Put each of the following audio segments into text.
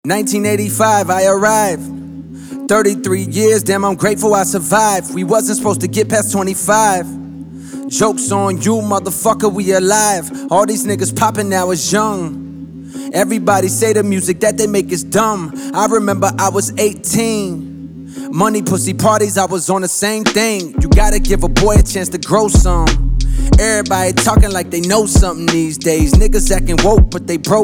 1985, I arrived. 33 years, damn, I'm grateful I survived. We wasn't supposed to get past 25. Joke's on you, motherfucker, we alive. All these niggas poppin' now is young. Everybody say the music that they make is dumb. I remember I was 18. Money, pussy parties, I was on the same thing. You gotta give a boy a chance to grow some. Everybody talking like they know something these days. Niggas acting woke, but they broke,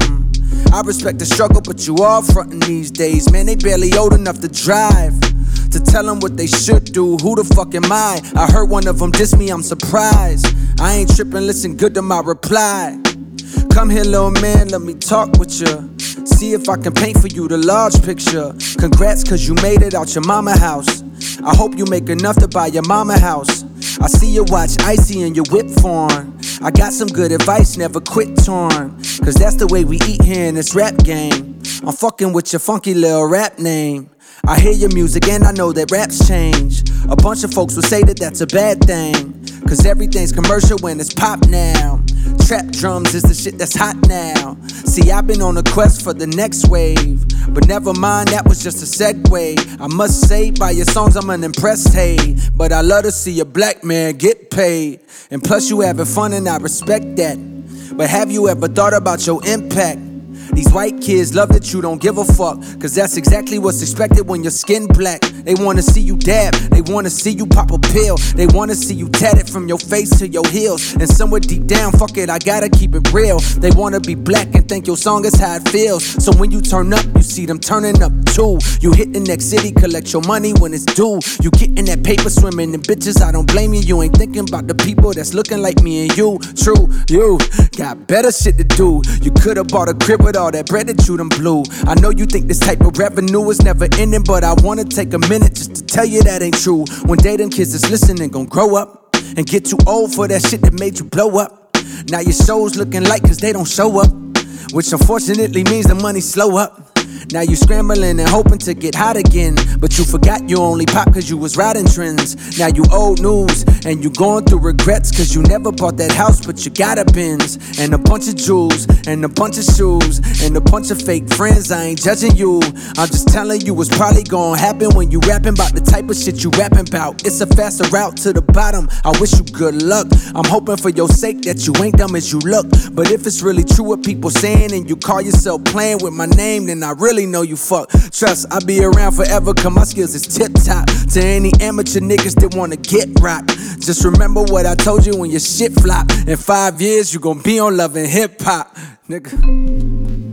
I respect the struggle, but you all frontin' these days. Man, they barely old enough to drive. To tell them what they should do, who the fuck am I? I heard one of them diss me, I'm surprised. I ain't trippin', listen good to my reply. Come here, little man, let me talk with ya. See if I can paint for you the large picture. Congrats, cause you made it out your mama house. I hope you make enough to buy your mama house. I see you watch Icy and your whip foreign. I got some good advice, never quit torn. Cause that's the way we eat here in this rap game. I'm fucking with your funky little rap name. I hear your music and I know that raps change. A bunch of folks will say that that's a bad thing. Cause everything's commercial when it's pop now. Trap drums is the shit that's hot now. See, I've been on a quest for the next wave. But never mind, that was just a segue. I must say, by your songs I'm unimpressed, hey. But I love to see a black man get paid. And plus you having fun and I respect that. But have you ever thought about your impact? These white kids love that you don't give a fuck. Cause that's exactly what's expected when your skin black. They wanna see you dab, they wanna see you pop a pill. They wanna see you tatted from your face to your heels. And somewhere deep down, fuck it, I gotta keep it real. They wanna be black and think your song is how it feels. So when you turn up, you see them turning up too. You hit the next city, collect your money when it's due. You getting that paper, swimming in bitches, I don't blame you. You ain't thinking about the people that's looking like me and you. True, you got better shit to do. You could've bought a crib with all that bread that you done blew. I know you think this type of revenue is never ending, but I wanna take a minute just to tell you that ain't true. One day them kids that's listening gon' grow up and get too old for that shit that made you blow up. Now your show's looking light cause they don't show up, which unfortunately means the money slow up. Now you scrambling and hoping to get hot again, but you forgot you only pop cause you was riding trends. Now you old news and you going through regrets cause you never bought that house but you got a Benz. And a bunch of jewels and a bunch of shoes and a bunch of fake friends. I ain't judging you, I'm just telling you what's probably gonna happen when you rapping about the type of shit you rapping about. It's a faster route to the bottom, I wish you good luck. I'm hoping for your sake that you ain't dumb as you look. But if it's really true what people saying and you call yourself playing with my name, then I really know you fuck. Trust, I'll be around forever cause my skills is tip top. To any amateur niggas that wanna get rocked, just remember what I told you when your shit flop. In 5 years you gon' be on Love and Hip Hop, nigga.